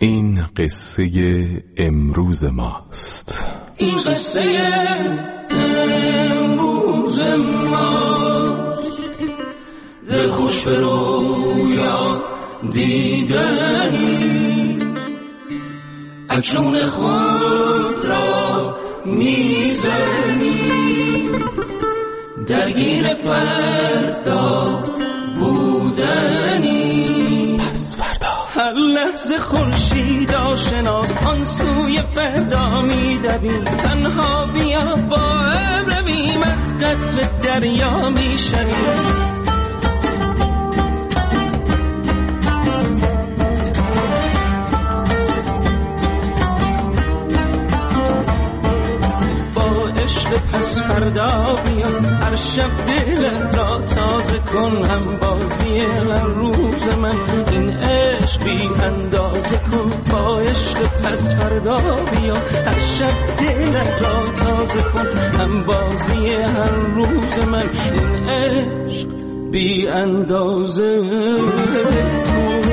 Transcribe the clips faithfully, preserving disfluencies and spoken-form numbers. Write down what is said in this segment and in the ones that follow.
این قصه امروز ماست. این قصه امروز ماست. دل خوش به رویا دیدنی، اکنون خود را میزنی، درگیر فردا بودنی. پس فردا هر لحظه خورشید آشناست، آن سوی فردا میدویم. تنها بیا با هم رویم، از قطر دریا میشویم. پس فردا بیا، هر شب دلت را تازه کن. هم بازی هر روز من، این عشق بی اندازه کن. با عشق پس فردا بیا، هر شب دلت را تازه کن. هم بازی هر روز من، این عشق بی اندازه کن.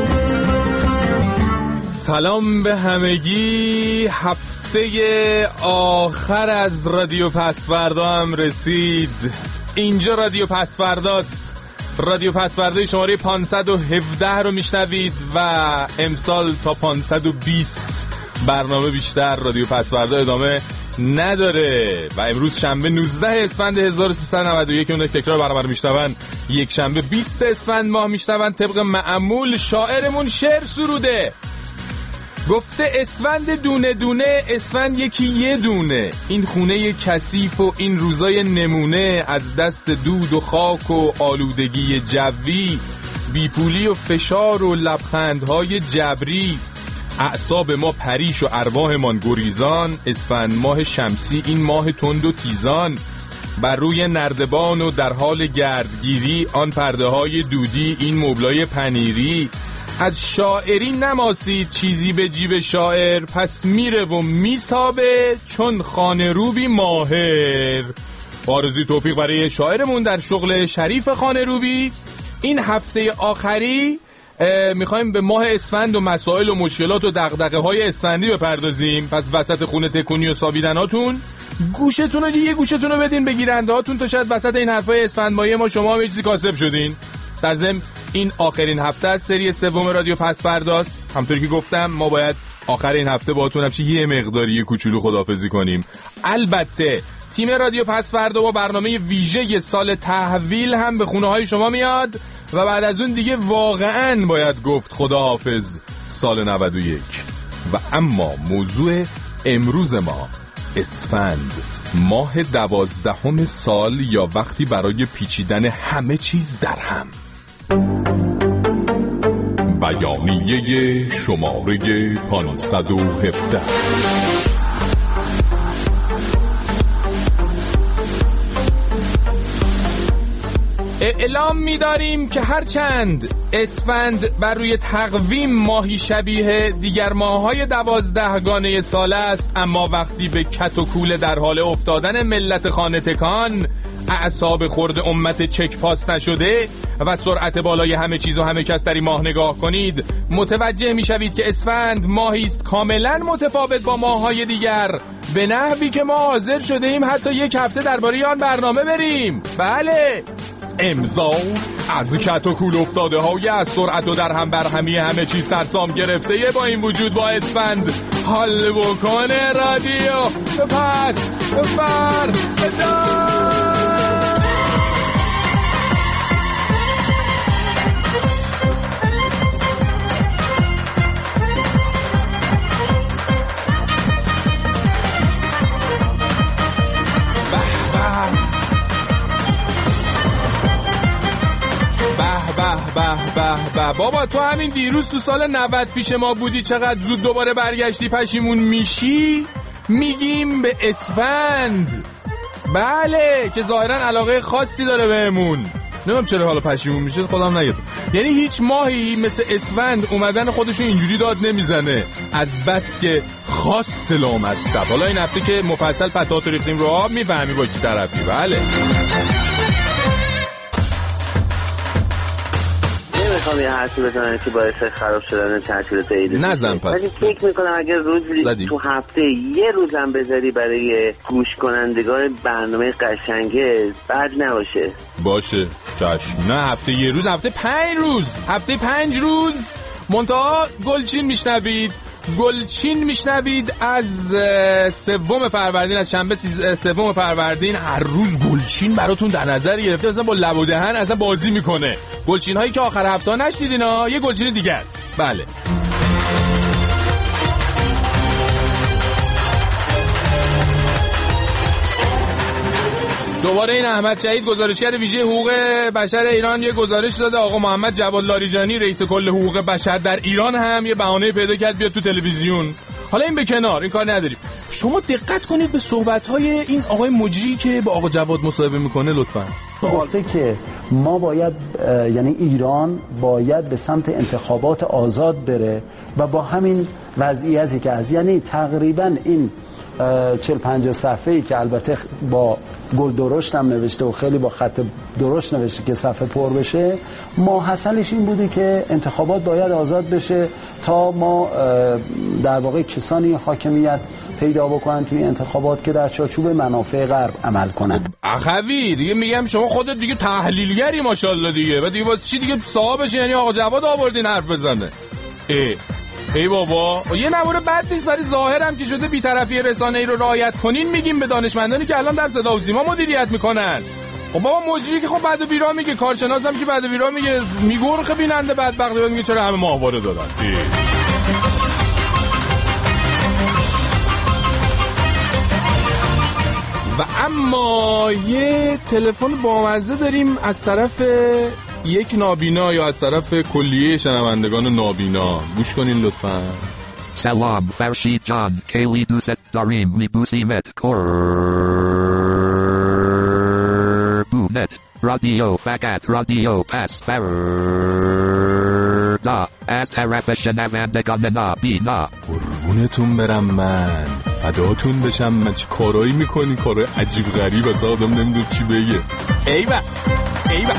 سلام به همگی. هفته آخر از رادیو پسوردا هم رسید. اینجا رادیو پسورداست. رادیو پسوردا شماره پانصد و هفده رو میشنوید و امسال تا پانصد و بیست برنامه بیشتر رادیو پسوردا ادامه نداره. و امروز شنبه نوزده اسفند هزار و سیصد و نود و یک، اون تکرار برنامه رو میشنون یک شنبه بیست اسفند ماه میشنون. طبق معمول شاعرمون شعر سروده، گفته اسفند دونه دونه، اسفند یکی یه دونه. این خونه کثیف و این روزای نمونه، از دست دود و خاک و آلودگی جوی، بیپولی و فشار و لبخندهای جبری. اعصاب ما پریش و ارواحمان گریزان، اسفند ماه شمسی این ماه تند و تیزان. بر روی نردبان و در حال گردگیری، آن پرده های دودی این مبلای پنیری. از شاعری نماسید چیزی به جیب شاعر، پس میره و میسابه چون خانه روبی ماهر. آرزوی توفیق برای شاعرمون در شغل شریف خانه روبی. این هفته آخری میخوایم به ماه اسفند و مسائل و مشکلات و دغدغه های اسفندی بپردازیم. پس وسط خونه تکونی و سابیدناتون گوشتون رو یه گوشتون رو بدین به گیرنده هاتون، تا شاید وسط این حرفای اسفند ماهی ما شما هم یه چیزی کاسب شدین. در ضمن این آخرین هفته از سری سوم رادیو پسورداست. همطوری که گفتم ما باید آخر این هفته باهاتون هم چه یه مقداری یه کوچولو خداحافظی کنیم. البته تیم رادیو پسوردا با برنامه ویژه سال تحویل هم به خونه های شما میاد و بعد از اون دیگه واقعاً باید گفت خداحافظ سال نود و یک. و اما موضوع امروز ما اسفند، ماه دوازدهم سال، یا وقتی برای پیچیدن همه چیز در هم. بیانیه شماره پانصد و هفده. اعلام می‌داریم که هرچند اسفند بر روی تقویم ماهی شبیه دیگر ماه‌های دوازدهگانه سال است، اما وقتی به کت و کوله در حال افتادن ملت خانه تکان، اعصاب خرد امت چک پاس نشده و سرعت بالای همه چیز و همه کس در این ماه نگاه کنید، متوجه میشوید که اسفند ماهی است کاملا متفاوت با ماه‌های دیگر، به نحوی که ما حاضر شده ایم حتی یک هفته درباره آن برنامه بریم. بله، امضا از کت و کول افتاده های از سرعت و در هم برهمی همه چیز سرسام گرفته. با این وجود با اسفند حال بکنه رادیو پس فردا. به به به بابا، تو همین دیروز تو سال نود پیش ما بودی، چقدر زود دوباره برگشتی پشیمون میشی؟ میگیم به اسفند. بله، که ظاهرا علاقه خاصی داره بهمون. نمیدونم چرا حالا پشیمون میشه، خودم نگم. یعنی هیچ ماهی مثل اسفند اومدن خودشو اینجوری داد نمیزنه، از بس که خاص سلام از سب. حالا این هفته که مفصل پتات ریختیم رو آب، میفهمی با کی طرفی. بله نمیخوام یه حرفی بزنم که باعث خراب شدن تعطیلات عید نزن پس. ولی فکر میکنم اگر روزی زدی. تو هفته یه روزم بذاری برای گوش کنندگان برنامه قشنگه بد نباشه. باشه چشم. نه هفته یه روز، هفته پنج روز، هفته پنج روز منتها گلچین میشنوید. گلچین میشنوید از سوم فروردین، از شنبه سوم فروردین هر روز گلچین براتون در نظر گرفته، مثلا با لب و دهن اصلا بازی میکنه. گلچین هایی که آخر هفته نشدیدین ها، یه گلچین دیگه است. بله دوباره این احمد شهید گزارشگر ویژه حقوق بشر ایران یه گزارش داده. آقا محمد جواد لاریجانی رئیس کل حقوق بشر در ایران هم یه بهانه پیدا کرد بیاد تو تلویزیون. حالا این به کنار، این کار نداریم. شما دقت کنید به صحبت‌های این آقای مجری که با آقا جواد مصاحبه میکنه لطفاً. گفته که ما باید یعنی ایران باید به سمت انتخابات آزاد بره و با همین وضعیتی که از یعنی تقریبا این چهل پنجاه صفحه‌ای که البته با گل درشت هم نوشته و خیلی با خط درشت نوشته که صفحه پر بشه، ماحصلش این بودی که انتخابات باید آزاد بشه تا ما در واقع کسانی حاکمیت پیدا بکنن توی انتخابات که در چارچوب منافع غرب عمل کنن. اخوی دیگه میگم شما خودت دیگه تحلیلگری ماشاءالله دیگه، و دیگه واسه چی دیگه صاحبش یعنی آقا جواد آوردین حرف بزنه؟ ای ای بابا یه نمونه بد نیست برای ظاهرم که شده بی‌طرفی رسانه‌ای رو رعایت کنین میگیم به دانشمندانی که الان در صدا و سیما مدیریت میکنن. خب بابا مجری که خب بعد و بیرا میگه، کارشناسم که بعد و بیرا میگه، میگرخه بیننده بدبخت میگه چرا همه ماهواره دادن. و اما یه تلفن بامزه داریم از طرف یک نابینا یا از طرف کلیه شنوندگان نابینا. گوش کنین لطفاً. سلام فرشید جان، خیلی دوست داریم، میبوسیمت قربونت. رادیو فقط رادیو پس فردا از طرف شنوندگان نابینا. قربونتون برم من، فداتون بشم من. چه کارایی میکنی؟ کارای عجیب غریب از آدم نمیدون چی بگه. ایوه ایوه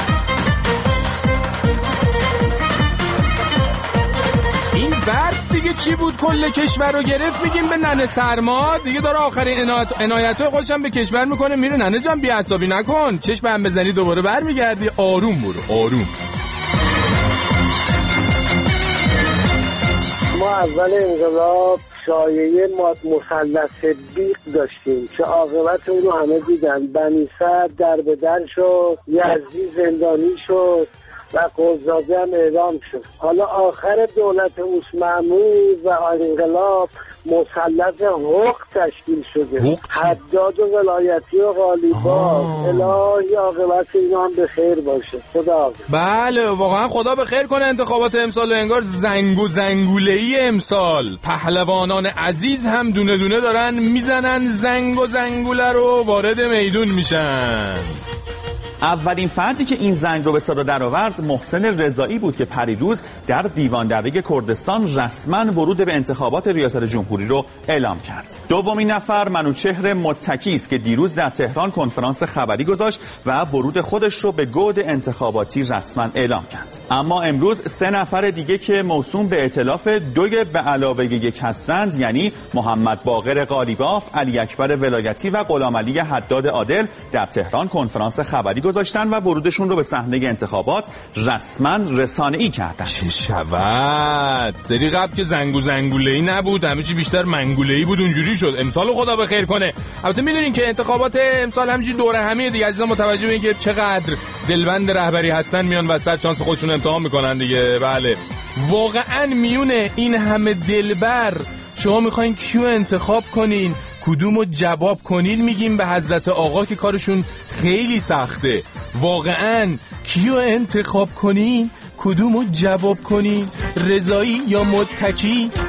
این برف دیگه چی بود؟ کل کشور رو گرفت. میگیم به ننه سرما دیگه داره آخرین عنایت‌های خودش هم به کشور میکنه. میره ننه جان بی عصبی نکن، چشم هم بزنی دوباره برمیگردی. آروم برو آروم. ما اول انقلاب شایعه مثلث بیق داشتیم که عاقبت اون رو همه دیدن. بنی سعد در به در شد، یزدی زندانی شد و قضاده هم اعدام شد. حالا آخر دولت عثمانی و انقلاب مثلث حق تشکیل شده، حداد و ولایتی و قالیباف. الهی عاقبت اینا هم به خیر باشه. خدا. بله واقعا خدا به خیر کنه. انتخابات امسال انگار زنگ و زنگوله‌ای امسال. پهلوانان عزیز هم دونه دونه دارن میزنن زنگ و زنگوله رو وارد میدون میشن. اولین فردی که این زنگ رو به صدا درآورد محسن رضایی بود که پریروز در دیوان دره کردستان رسما ورود به انتخابات ریاست جمهوری رو اعلام کرد. دومین نفر منوچهر متکی است که دیروز در تهران کنفرانس خبری گذاشت و ورود خودش رو به گود انتخاباتی رسما اعلام کرد. اما امروز سه نفر دیگه که موسوم به ائتلاف دوی به علاوه یک هستند، یعنی محمد باقر قالیباف، علی اکبر ولایتی و غلامعلی حداد عادل، در تهران کنفرانس خبری گذاشتن و ورودشون رو به صحنه انتخابات رسما رسانه‌ای کردن. چه شود؟ سری قبل که زنگو زنگوله‌ای نبود، همه چی بیشتر منگوله‌ای بود، اونجوری شد. امسال خدا به خیر کنه. البته میدونین که انتخابات امسال همینجوری دوره همه دیگه عزیزان متوجه بشین که چقدر دلبند رهبری هستن، میان وسط شانس خودشون امتحان میکنن دیگه. بله واقعا میونه این همه دلبر شما میخواین کیو انتخاب کنین، کدومو جواب کنین؟ میگیم به حضرت آقا که کارشون خیلی سخته. واقعا کیو انتخاب کنین، کدومو جواب کنین، رضایی یا متکی؟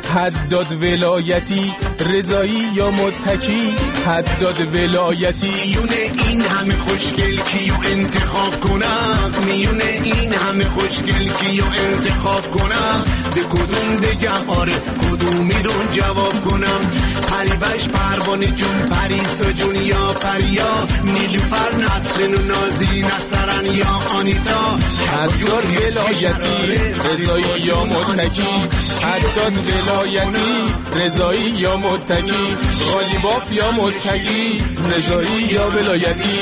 حداد ولایتی رضایی یا متکی؟ حداد ولایتی. میونه این همه خوشگل کیو انتخاب کنم؟ میونه این همه خوشگل کیو انتخاب کنم؟ به کدوم بگم آره کدومی رو جواب کنم؟ پریوش پروانه جون پریسا جون یا پریا نیلوفر نسرین و نازی نسترن یا آنیتا. حداد ولایتی رضایی یا متکی؟ حداد ولایتی رضایی یا متکی؟ غالیباف یا متکی؟ رضایی یا ولایتی؟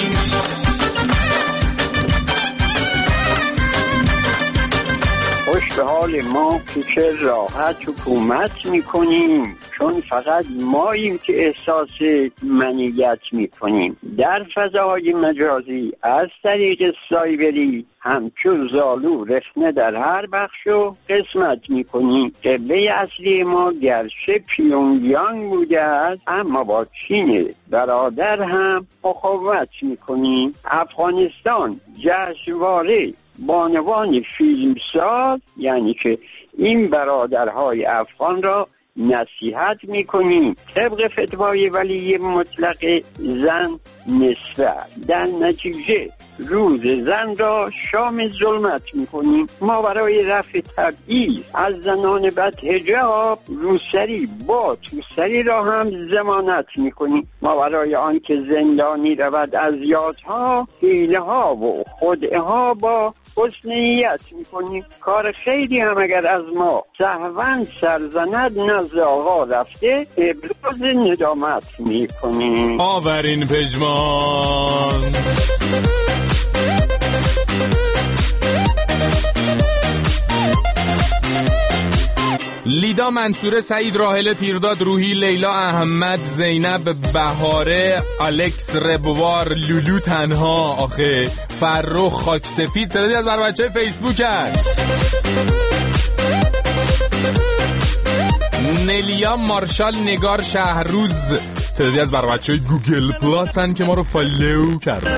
خوش به حال ما که چه راحت حکومت میکنیم، چون فقط ماییم که احساس منیت میکنیم. در فضاهای مجازی از طریق سایبری همچون زالو رخنه در هر بخش و قسمت میکنیم. قبله اصلی ما گرچه پیونگیانگ بوده است، اما با چین برادر هم اخوت میکنیم. افغانستان جشنواره بانوان فیلمساز، یعنی که این برادرهای افغان را نصیحت میکنیم طبق فتوای ولی مطلق زن نصفه. در نتیجه روز زن را شام ظلمت میکنیم. ما برای رفع تبعیض از زنان بد حجاب روسری با توسری را هم ضمانت میکنیم. ما برای آنکه زندانی رود از یادها حیله ها و خدعه ها با حسن نیت میکنیم. کار خیلی هم اگر از ما سهوا سرزند نزد آقا رفته ابراز ندامت میکنیم. آورین پژمان. لیدا منصوره، سعید راحله، تیرداد روحی، لیلا احمد، زینب بهاره، الکس ربوار، لولو تنها، آخه فرخ خاک سفید. تعدادی از بر بچه فیسبوک هست. نلیا مارشال، نگار شهروز. تعدادی از بر بچه گوگل پلاس هن که ما رو فالو کردن.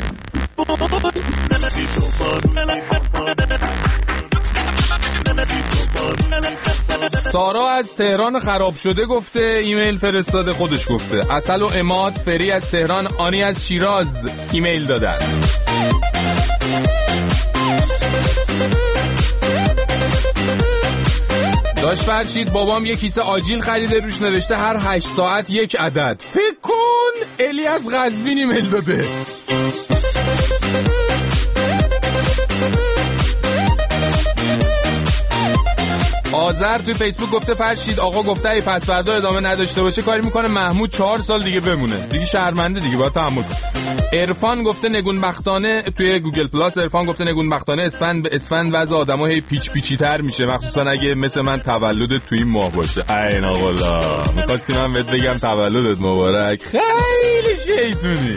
سارا از تهران خراب شده گفته، ایمیل فرستاده، خودش گفته. اصل و اماد، فری از تهران، آنی از شیراز ایمیل دادن. داشت فرشید بابام یک کیسه آجیل خریده، روش نوشته هر هشت ساعت یک عدد. فکر کن الی از قزوین ایمیل داده. آذر توی فیسبوک گفته فرشید آقا گفته ای پس فردا ادامه نداشته باشه کاری میکنه محمود چهار سال دیگه بمونه. دیگه شرمنده دیگه، باید تحمل. عرفان گفته نگون بختانه توی گوگل پلاس. عرفان گفته نگون بختانه اسفند به اسفند وضع آدم‌ها هی پیچ پیچی تر میشه، مخصوصا اگه مثل من تولدت توی این ماه باشه. عین والله می‌خواستی من بهت بگم تولدت مبارک. خیلی شیطونی.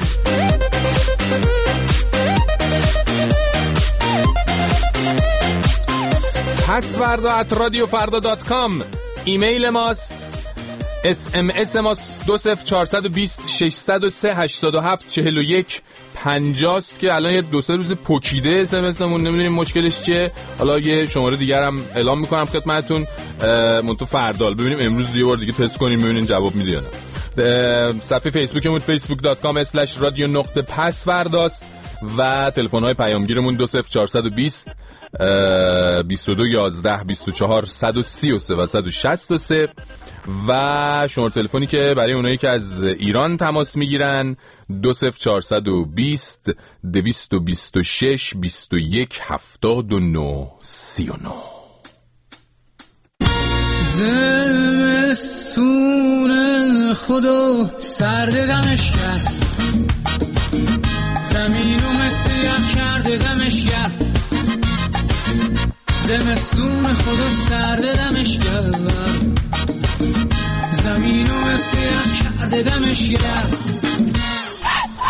پسوردا ات رادیو فردا دات کام ایمیل ماست. اس ام اس ماست دو صفر چهارصد و بیست ششصد و سه هشتاد و هفت چهل و یک پنجاه که الان یه دو سه روز پوکیده اس ام اس مون، نمیدونیم مشکلش چیه. حالا یه شماره دیگر هم اعلام میکنم خدمتتون، منتو فردال ببینیم امروز یه بار دیگه تست کنیم ببینیم جواب میده یا نه. صفحه فیسبوکمون فیسبوک دات کام اسلش رادیو نقطه پسورداست و تلفن های پیامگیرمون دو صفر چهارصد و بیست بیست و دو یازده بیست و چهار صد و سی و سه و صد و شصت و سه و شماره تلفنی که برای اونایی که از ایران تماس میگیرن دو صفر چهارصد و بیست دویست و بیست و شش بیست و یک هفتاد و نه سی و نه. زمستون خدا سرد دمش کرد، زمینو مثل یخ کرده دمش کرد. زمستون خدا سرد دمش کرد، زمینو مثل یخ کرده دمش کرد. پس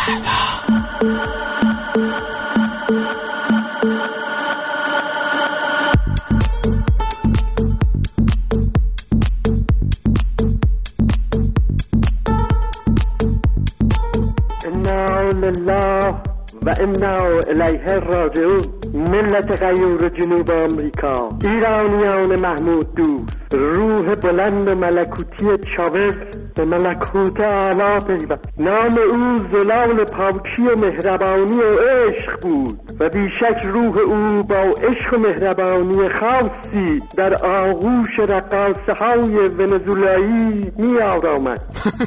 انا لله و انا الیه راجعون. ملت غیور جنوب آمریکا، ایرانیان محمود دوست، روح بلند ملکوتی چاوز به ملکوت اعلی پیوست. نام او زلال پاکی و مهربانی و عشق بود و بیشک روح او با عشق و مهربانی خاصی در آغوش رقاصه های ونزوئلایی می آرامد.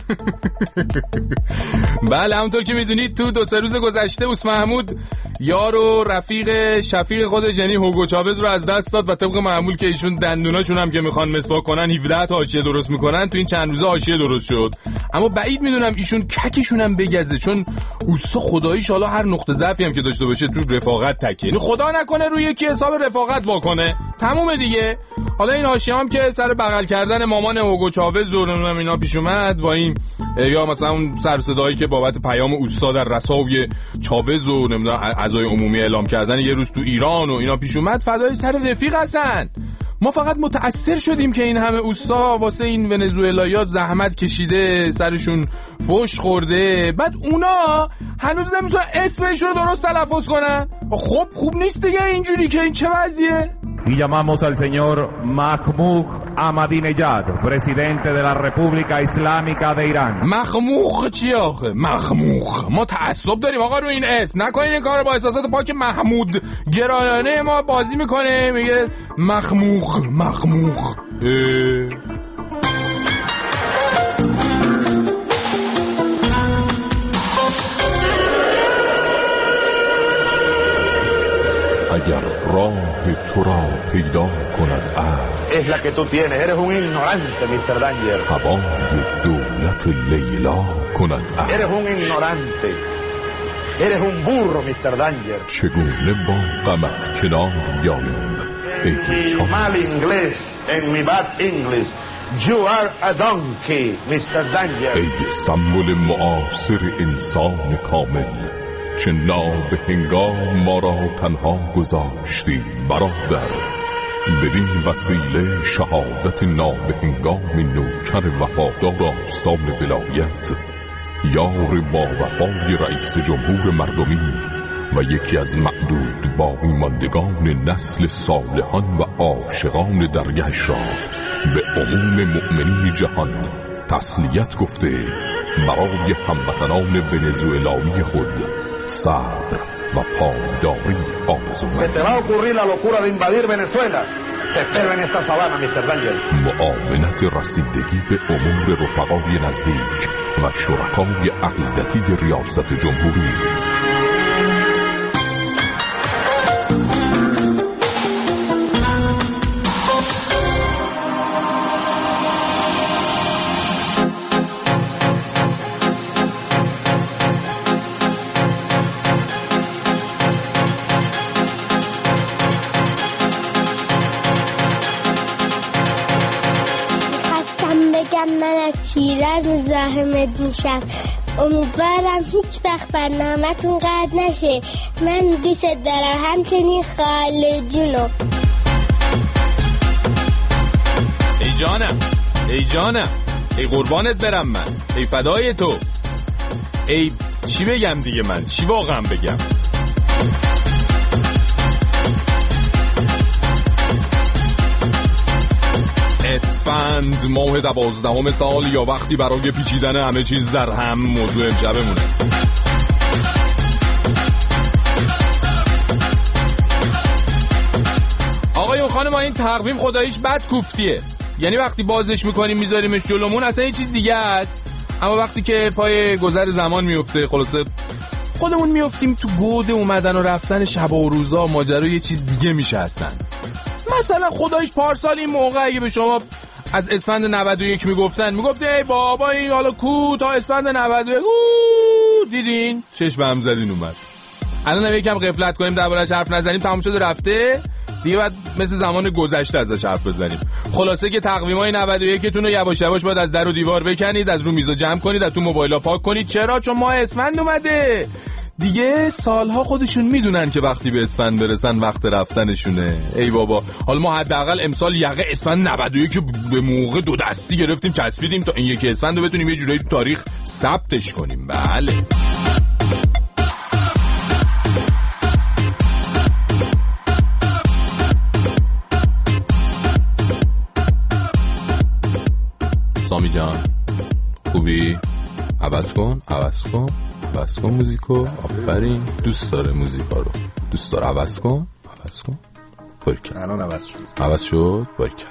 بله، همونطور که میدونید تو دو سه روز گذشته اوس محمود یار و رفیق شفیق خودش یعنی هوگو چاوز رو از دست داد و طبق معمول که ایشون دندوناشون هم که میخوان مسواک کنن هفده تا حاشیه درست میکنن، تو این چند روزه حاشیه درست شد. اما بعید میدونم ایشون ککشون هم بگزه، چون اوسا خداییش حالا هر نقطه ضعفی هم که داشته باشه تو رفاقت تکیه، یعنی خدا نکنه روی یکی حساب رفاقت واکنه، تمومه دیگه. حالا این حاشیه هم که سر بغل کردن مامان هوگو چاوز و اینا پیش اومد با این، یا مثلا اون سر صدایی که بابت پیام اوستا در رساوی چاوز و نمیدونم اعضای عمومی اعلام کردن یه روز تو ایران و اینا پیش اومد، فدای سر رفیق هستن. ما فقط متأثر شدیم که این همه اوستا واسه این ونزوئلایی‌ها زحمت کشیده، سرشون فوش خورده، بعد اونا هنوز نمیتونن اسمشون رو درست تلفظ کنن. خب خوب نیست دیگه اینجوری که این چه وضعیه؟ Y llamamos al señor Mahmoud Ahmadinejad, presidente de la República Islámica de Irán. مخموخ چی آخه؟ مخموخ. ما تعصب داریم آقا رو این اسم. نکنین این کار با احساسات پاک محمود گرایانه ما بازی میکنه، میگه مخموخ مخموخ. اگر راه تو را پیدا کند عقل، es la que tú tienes, eres un ignorante, mister Danger. هوای دولت لیلا کند عقل، eres un ignorante, eres un burro, mister Danger. چگونه با غمت کنار بیاییم ای mi mal inglés, en mi bad English, you are a donkey, mister Danger. ای سمبل معاصر انسان کامل، چه ناب هنگام ما را تنها گذاشتی برادر. بدین وسیله شهادت ناب هنگام نوکر وفادار آستان ولایت، یار با وفای رئیس جمهور مردمی و یکی از معدود باقی ماندگان نسل صالحان و عاشقان درگهش را به عموم مؤمنین جهان تسلیت گفته برای هموطنان ونزوئلایی خود صبر و پایداری آرزو Se te va a ocurrir la locura de invadir Venezuela. Te espero en esta sabana, mister Danger. معاونت رسیدگی به امور رفقای نزدیک و شرکای عقیدتی ریاست جمهوری. شیراز مزاحمت میشم، امیدوارم هیچ وقت برنامه‌تون قطع نشه. من دوست دارم، همچنین خاله جونو. ای جانم ای جانم ای قربانت برم، من ای فدای تو، ای چی بگم دیگه، من چی واقعا بگم؟ اسفند ماه دوازدهم سال، یا وقتی برای پیچیدن همه چیز در هم موضوع امشبمونه. آقای خانم، این تقویم خداییش بد کوفتیه، یعنی وقتی بازش میکنیم میذاریمش جلومون اصلا یه چیز دیگه است، اما وقتی که پای گذر زمان میفته خلاصه خودمون میفتیم تو گود اومدن و رفتن شب و روزا، ماجرا یه چیز دیگه میشه اصلا. مثلا خدایش پارسال این موقع اگه به شما از اسفند نود و یک میگفتن، میگفتین ای بابا این حالا کو تا اسفند نود و یک دیدین چشم هم زدین اومد. الان هم یکم غفلت کنیم درباره‌اش حرف نزنیم، تموم شده رفته دیگه، بعد مثل زمان گذشته ازش حرف بزنیم. خلاصه که تقویمای نود و یک تون رو یواش یواش باید از در و دیوار بکنید، از رو میزا جمع کنید، از تو موبایلا پاک کنید. چرا؟ چون ماه اسفند اومده دیگه. سالها خودشون میدونن که وقتی به اسفند برسن وقت رفتنشونه. ای بابا، حالا ما حداقل امسال یقه اسفند نود و یک به موقع دو دستی گرفتیم چسبیدیم تا این یکی اسفند رو بتونیم یه جورایی تو تاریخ ثبتش کنیم. بله کامی جان خوبی؟ عوض کن عوض کن عوض کن موزیکو. آفرین، دوست داره موزیکا رو، دوست داره. عوض کن عوض کن. برکل. الان عوض شد عوض شد. برکل.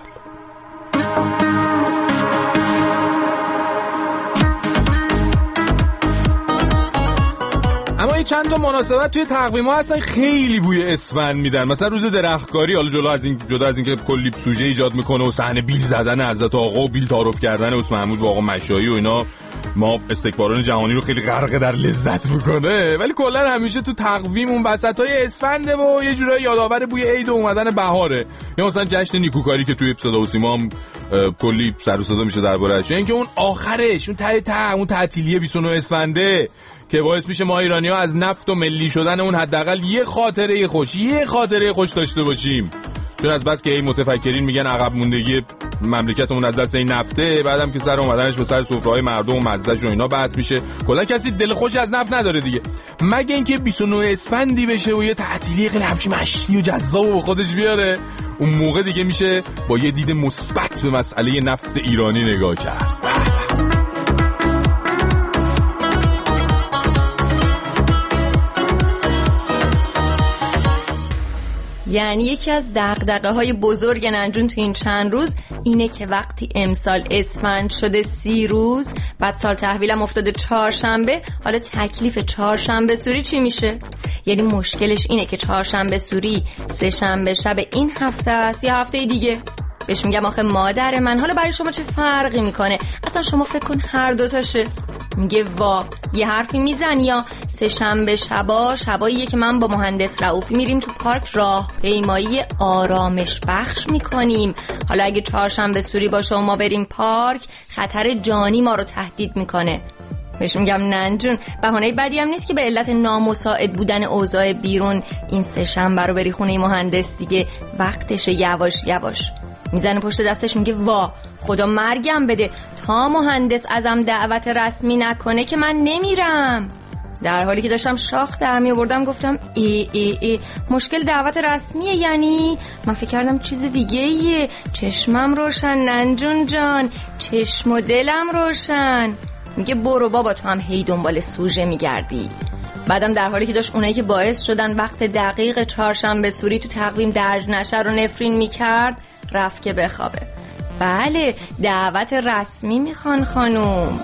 اما این چند تا مناسبت توی تقویم‌ها هستن خیلی بوی اسفند میدن. مثلا روز درختکاری، حالا جدا از این جدا از اینکه کلی سوژه ایجاد میکنه و صحنه بیل زدن حضرت آقا و بیل تعارف کردن عثمان محمود با آقا مشایی و اینا، ما استکباران جهانی رو خیلی غرق در لذت میکنه، ولی کلا همیشه تو تقویم اون وسطای اسفنده و یه جورایی یادآور بوی عید و اومدن بهاره. یا مثلا جشن نیکوکاری که توی صدا و سیما هم کلی سر و صدا میشه درباره‌اش، یعنی که اون آخرش اون ته ته اون تعطیلی بیست و نه اسفنده که باعث میشه ما ایرانی‌ها از نفت و ملی شدن اون حداقل یه خاطره خوش یه خاطره خوش داشته باشیم. چون از بس که این متفکرین میگن عقب موندگی مملکتمون از دست این نفته، بعدم که سر اومدنش به سر سفره‌های مردم و مزه‌ش و اینا بحث میشه، کلا کسی دل خوش از نفت نداره دیگه، مگه اینکه بیست و نه اسفندی بشه و یه تعطیلی خیلی همچین مشتی و جذاب و خودش بیاره. اون موقع دیگه میشه با یه دید مثبت به مسئله نفت ایرانی نگاه کرد. یعنی یکی از دغدغه‌های بزرگ ننجون تو این چند روز اینه که وقتی امسال اسفند شده سی روز، بعد سال تحویلم افتاده چهارشنبه، حالا تکلیف چهارشنبه سوری چی میشه؟ یعنی مشکلش اینه که چهارشنبه سوری سه شنبه شب این هفته است یا هفته دیگه. بهش میگم آخه مادر من، حالا برای شما چه فرقی میکنه؟ اصلا شما فکر کن هر دوتاشه. میگه وا یه حرفی میزنی یا سه شنبه شبا شباییه که من با مهندس رئوفی میریم تو پارک راه پیمایی آرامش بخش میکنیم. حالا اگه چهارشنبه سوری باشه و ما بریم پارک، خطر جانی ما رو تهدید میکنه. بهش میگم ننجون بهانه بدی هم نیست که به علت نامساعد بودن اوضاع بیرون این سه شنبه رو بری خونه مهندس دیگه، وقتشه یواش یواش. میزنه پشت دستش میگه وا خدا مرگم بده تا مهندس ازم دعوت رسمی نکنه که من نمیرم. در حالی که داشتم شاخ در می آوردم گفتم ای ای ای مشکل دعوت رسمیه؟ یعنی من فکر کردم چیز دیگه ایه. چشمم روشن ننجون جان، چشم و دلم روشن. میگه برو بابا تو هم هی دنبال سوژه میگردی. بعدم در حالی که داشت اونایی که باعث شدن وقت دقیق چهارشنبه سوری تو تقویم درج نشه رو نفرین میکرد، رفت که بخوابه. بله دعوت رسمی میخوان خانوم.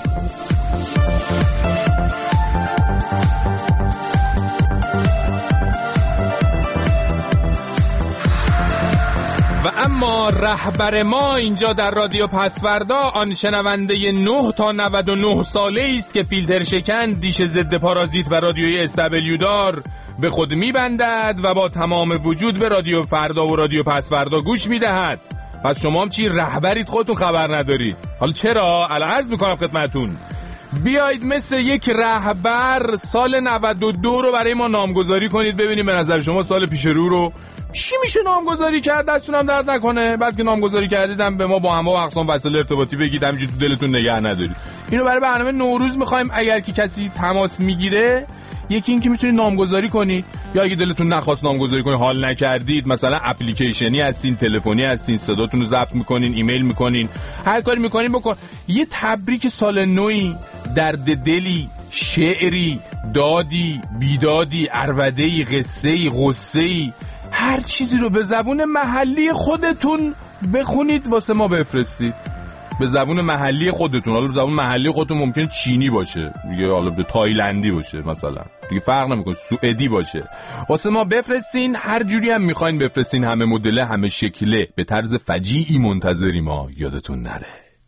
و اما رهبر ما اینجا در رادیو پسوردا آن شنونده نه تا نود و نه ساله است که فیلتر شکن، دیش ضد پارازیت و رادیوی اس دبلیو دار به خود میبندد و با تمام وجود به رادیو فردا و رادیو پسوردا گوش میدهد. پس شما هم چی رهبرید خودتون خبر ندارید؟ حالا چرا؟ الان عرض میکنم خدمتون. بیایید مثل یک رهبر سال نود و دو رو برای ما نامگذاری کنید، ببینیم به نظر شما سال پیش رو رو چی میشه نامگذاری کرد. دستونم درد نکنه. بعد که نامگذاری کردیدم به ما با هم و اقسام وسایل ارتباطی بگید، همینجوری تو دلتون نگه ندارید. اینو برای برنامه نوروز میخوایم. اگر که کسی تماس میگیره، یکی این که میتونید نامگذاری کنید، یا اگه دلتون نخواست نامگذاری کنید، حال نکردید، مثلا اپلیکیشنی هستین، تلفنی هستین، صداتون رو ضبط میکنین، ایمیل میکنین، هر کاری میکنین بکن. یه تبریک سال نوی، درد دلی، شعری، دادی، بیدادی، عربده‌ای، قصه‌ای، غصه‌ای، هر چیزی رو به زبون محلی خودتون بخونید واسه ما بفرستید. به زبون محلی خودتون. حالا به زبون محلی خودتون ممکنه چینی باشه، دیگه حالا به تایلندی باشه، مثلا دیگه فرق نمیکنه، سوئدی باشه، واسه ما بفرستین. هر جوری هم میخواین بفرستین، همه مدل، همه شکله، به طرز فجیعی منتظری ما، یادتون نره.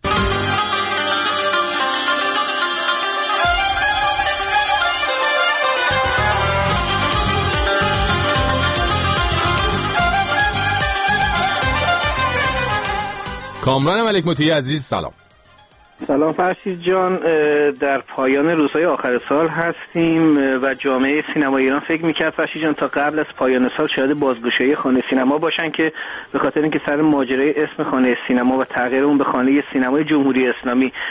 کامران ملک مطیعی عزیز سلام. سلام فرشید جان، در پایان روزهای آخر سال هستیم و جامعه سینما ایران فکر میکرد فرشید جان تا قبل از پایان سال شاید بازگشایی خانه سینما باشن که به خاطر اینکه سر ماجرای اسم خانه سینما و تغییر اون به خانه سینمای جمهوری اسلامی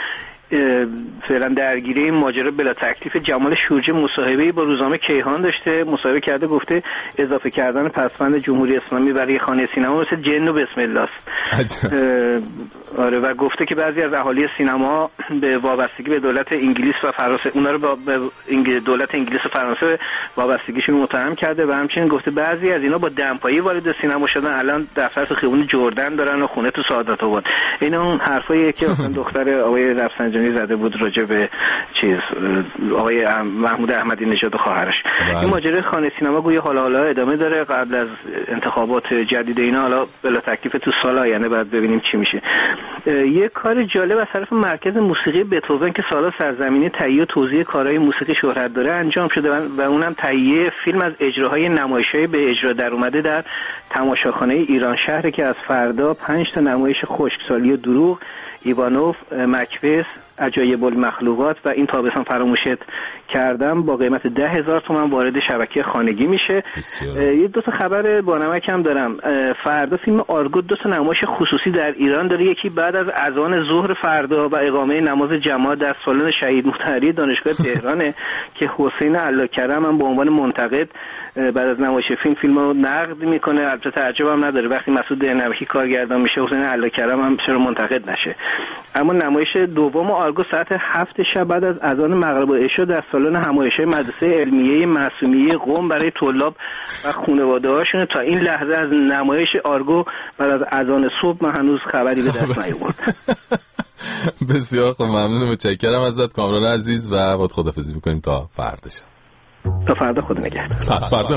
فعلا درگیری این ماجرا بلا تکلیف جمال شورجی مصاحبه‌ای با روزنامه کیهان داشته، مصاحبه کرده، گفته اضافه کردن پسوند جمهوری اسلامی برای خانه سینما مثل جن و بسم الله است. آره و گفته که بعضی از اهالی سینما به وابستگی به دولت انگلیس و فرانسه، اونا رو با به دولت انگلیس و فرانسه وابستگیشون متهم کرده و همچنین گفته بعضی از اینا با دمپایی وارد سینما شدن، الان دفتر تو خیابون جردن دارن و خونه تو سعادت آباد. این اون حرفاییه که مثلا دختر آقای رفسنجانی زده بود راجع به چیز آقای محمود احمدی نژاد و خواهرش. این ماجرای خانه سینما گویا حالا حالا ادامه داره قبل از انتخابات جدید اینا، حالا بلا تکلیف تو سال آینده بعد ببینیم چی میشه. یه کار جالب از طرف مرکز موسیقی بتهوون که سالا سرزمینی تهیه و توزیع کارهای موسیقی شهرت داره انجام شده و اونم تهیه فیلم از اجراهای نمایش‌های به اجرا در اومده در تماشاخانه ایران شهر که از فردا پنج تا نمایش خشکسالی و دروغ، ایوانوف، مکبث، عجایب المخلوقات و این تابستان فراموشت کردم با قیمت ده هزار تومان وارد شبکه خانگی میشه. یه دو تا خبر با نمک هم دارم. فردا فیلم آرگو دو تا نمایش خصوصی در ایران داره، یکی بعد از اذان ظهر فردا و اقامه نماز جماعت در سالن شهید مطهری دانشگاه تهرانه که حسین علاکرم هم به عنوان منتقد بعد از نمایش فیلم فیلمو نقد میکنه. البته تعجب هم نداره وقتی مسعود نبکی کارگردان میشه حسین علاکرم هم چرا منتقد نشه. اما نمایش دوم آرگو ساعت هفت شب بعد از اذان مغرب و عشا در سالن همایش‌های مدرسه علمیه معصومیه قم برای طلاب و خانواده‌هاشون. تا این لحظه از نمایش آرگو بعد از اذان صبح من هنوز خبری به دست نیاوردم. بسیار خوب، ممنون، متشکرم ازت کامران عزیز و باید خداحافظی می‌کنیم تا فردا شب. تا فردا خدا نگهدار. پس فردا.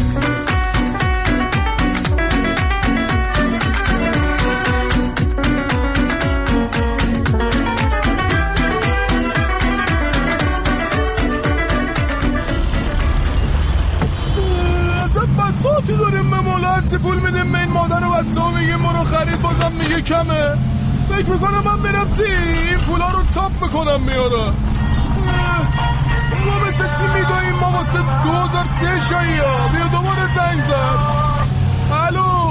بساتی داریم به مولات پول میدیم به این مادر و بچه ها میگیم ما رو خرید بازم میگه کمه. فکر میکنم من میرم چی این پولا رو چاپ میکنم میارم. ما مثل چی میداییم ما واسه دو هزار سه شایی ها. بیا دوباره زنگ زد. الو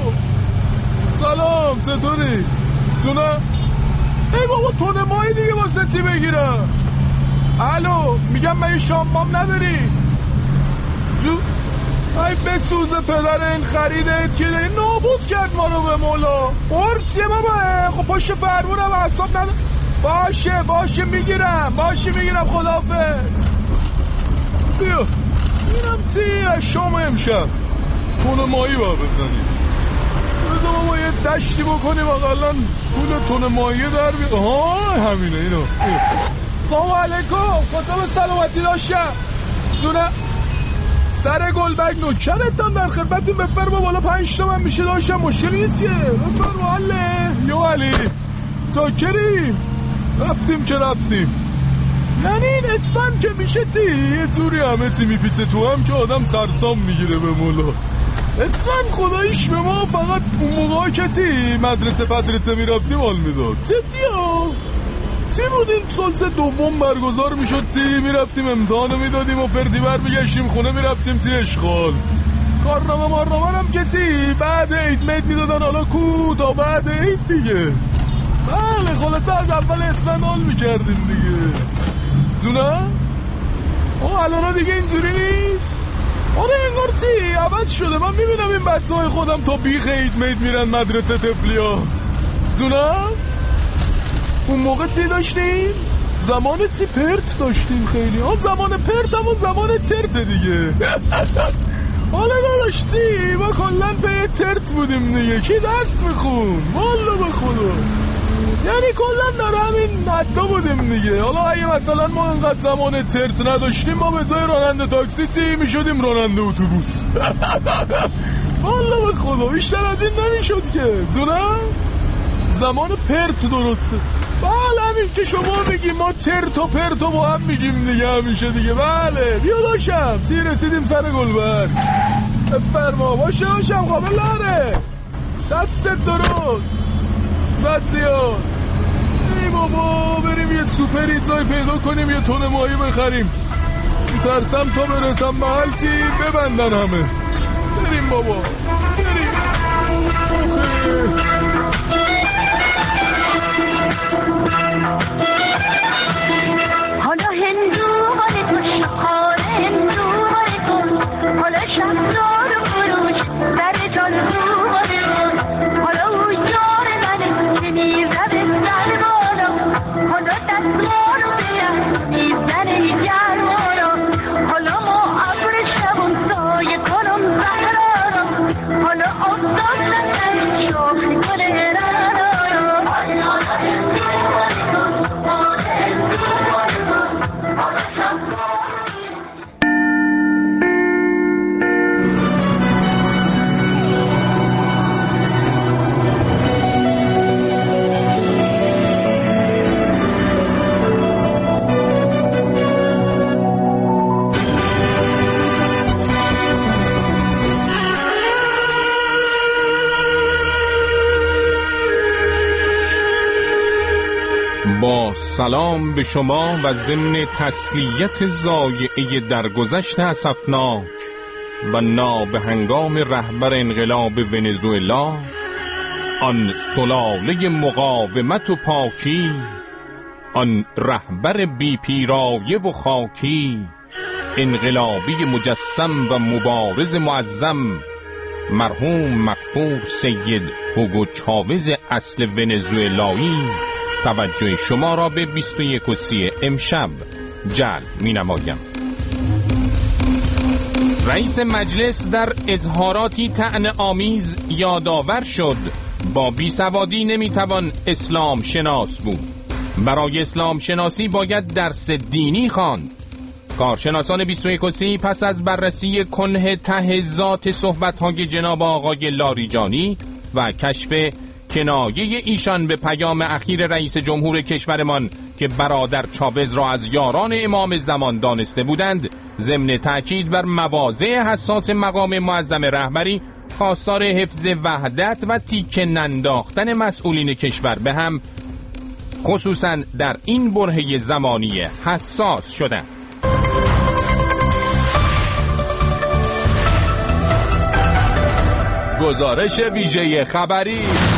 سلام چطوری جونه؟ ای بابا تونه مایی دیگه واسه چی بگیرم. الو میگم من شامبام نداری جو ای بسوزه پدر این خریده که نابود کرد ما رو به مولا. برچیه بابا خب پشت فرمونم حساب ندارم. باشه باشه میگیرم باشه میگیرم خداحافظ. بیا اینم چیه شام امشب تون ماهی با بزنیم. بذار بابا یه دشتی بکنیم اقلا پول تون ماهی در بید. ها همینه اینو. سلام علیکم خدا سلامتی داشتم زونه سر گلبگ نوکرتان در خدمتیم. بفرما بالا پنج تا من میشه داشتم مشکلی نیست که. بفرما عله یو علی چاکریم رفتیم که رفتیم. یعنی این اسفند که میشه تی یه جوری همه تی میپیچه تو هم که آدم سرسام میگیره به مولا. اسفند خداییش به ما فقط اون موقع که تی مدرسه پدرسه میرفتیم حال میداد. جدی ها چی بودیم سلسه دوم برگزار میشد تی میرفتیم امتحانو میدادیم و پرتی بر میگشتیم خونه میرفتیم تی اشغال. کارنامه مارنامه هم که تی بعد عید مید میدادن حالا کو تا بعد عید دیگه. بله خلاصه از اول اسفند حال میکردیم دیگه جونه؟ آه الان دیگه اینجوری نیست. آره انگار تی عوض شده. من میبینم این بچه های خودم تا بیخ عید مید میرن مدرسه تفلیا جونه؟ اون موقع چی داشتیم؟ زمان چی پرت داشتیم خیلی. هم زمان پرت همون زمان ترت دیگه. حالا داشتی ما کلن به ترت بودیم دیگه. کی درس میخون؟ والا به خدا یعنی کلن داره همین ندا بودیم دیگه. حالا اگه مثلا ما انقدر زمان ترت نداشتیم ما به جای راننده تاکسی چی میشدیم؟ راننده اتوبوس. والا به خدا بیشتر از این نمیشد که جونه؟ زمان پرت درسته. بله همین که شما میگی ما ترت و پرت و با هم میگیم دیگه همیشه دیگه. بله بیا داشتم تی رسیدیم سر گلبرگ. فرما باشه داشتم قابل نره دستت درست زد زیاد. ای بابا بریم یه سوپریزای پیدا کنیم یه تون ماهی بخریم. میترسم تا برسم محل چی ببندن همه. بریم بابا بریم. اوخی با سلام به شما و ضمن تسلیت ضایعه درگذشت اسفناک و نابهنگام رهبر انقلاب ونزوئلا، آن سلاله مقاومت و پاکی، آن رهبر بی پیرایه و خاکی، انقلابی مجسم و مبارز معظم، مرحوم مغفور سید هوگو چاوز اصل ونزوئلایی، توجه شما را به بیست و یک و سی امشب جلب می نمایم. رئیس مجلس در اظهاراتی طعن آمیز یادآور شد با بیسوادی نمیتوان اسلام شناس بود. برای اسلام شناسی باید درس دینی خواند. کارشناسان بیست و یک و سی پس از بررسی کنه ته ذات صحبت‌های جناب آقای لاریجانی و کشف کنایه ایشان به پیام اخیر رئیس جمهور کشورمان که برادر چاوز را از یاران امام زمان دانسته بودند، ضمن تأکید بر مواضع حساس مقام معظم رهبری، خواستار حفظ وحدت و تیکه ننداختن مسئولین کشور به هم، خصوصا در این برهه زمانی حساس شدند. گزارش ویژه خبری.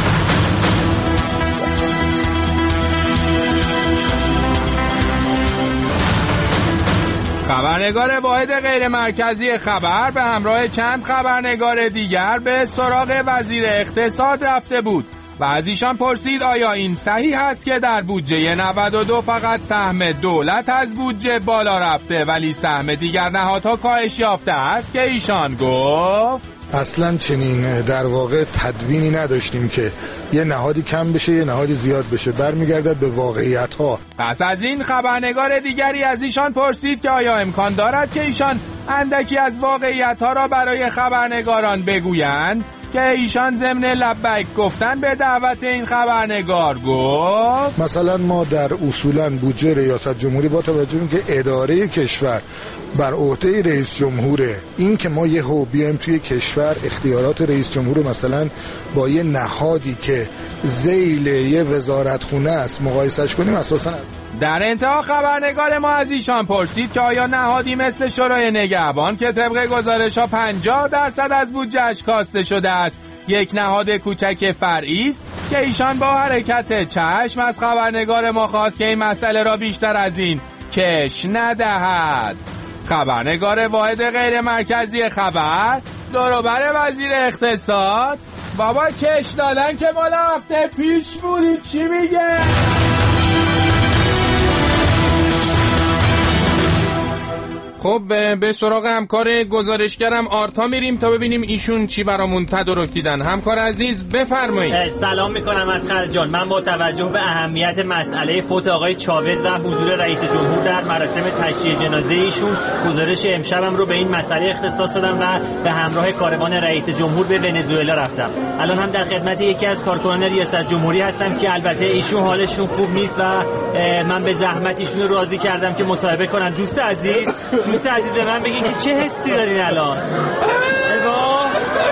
خبرنگار واحد غیر مرکزی خبر به همراه چند خبرنگار دیگر به سراغ وزیر اقتصاد رفته بود و از ایشان پرسید آیا این صحیح است که در بودجه نود و دو فقط سهم دولت از بودجه بالا رفته ولی سهم دیگر نهادها کاهش یافته است، که ایشان گفت اصلا چنین در واقع تدوینی نداشتیم که یه نهادی کم بشه یه نهادی زیاد بشه، برمیگردد به واقعیت ها. پس از این خبرنگار دیگری از ایشان پرسید که آیا امکان دارد که ایشان اندکی از واقعیت ها را برای خبرنگاران بگویند، که ایشان ضمن لبیک گفتن به دعوت این خبرنگار گفت مثلا ما در اصولا بودجه ریاست جمهوری با توجه به که اداره کشور بر عهده رئیس جمهوره، این که ما یه هو بیایم توی کشور اختیارات رئیس جمهور مثلا با یه نهادی که ذیل یه وزارتخونه است مقایسش کنیم اساسا. در انتها خبرنگار ما از ایشان پرسید که آیا نهادی مثل شورای نگهبان که طبق گزارش ها پنجاه درصد از بودجه‌اش کاسته شده است یک نهاد کوچک فرعی است، که ایشان با حرکت چشم از خبرنگار ما خواست که این مسئله را بیشتر از این کش ندهد. خبرنگار واحد غیر مرکزی خبر دوروبر وزیر اقتصاد: بابا کش دادن که مال هفته پیش بودی، چی میگه؟ خب به سراغ همکار گزارشگرم آرتا میریم تا ببینیم ایشون چی برامون تدارک دیدن. همکار عزیز بفرمایید. سلام میکنم اسخر جان. من با توجه به اهمیت مسئله فوت آقای چاوز و حضور رئیس جمهور در مراسم تشییع جنازه ایشون، گزارش امشبم رو به این مسئله اختصاص دادم و به همراه کاروان رئیس جمهور به ونزوئلا رفتم. الان هم در خدمت یکی از کارکنان ریاست جمهوری هستم که البته ایشون حالشون خوب نیست و من به زحمت ایشون رو راضی کردم که مصاحبه کنن. دوست عزیز دوست عزیز به من بگین که چه حسی دارین الان؟ ایوا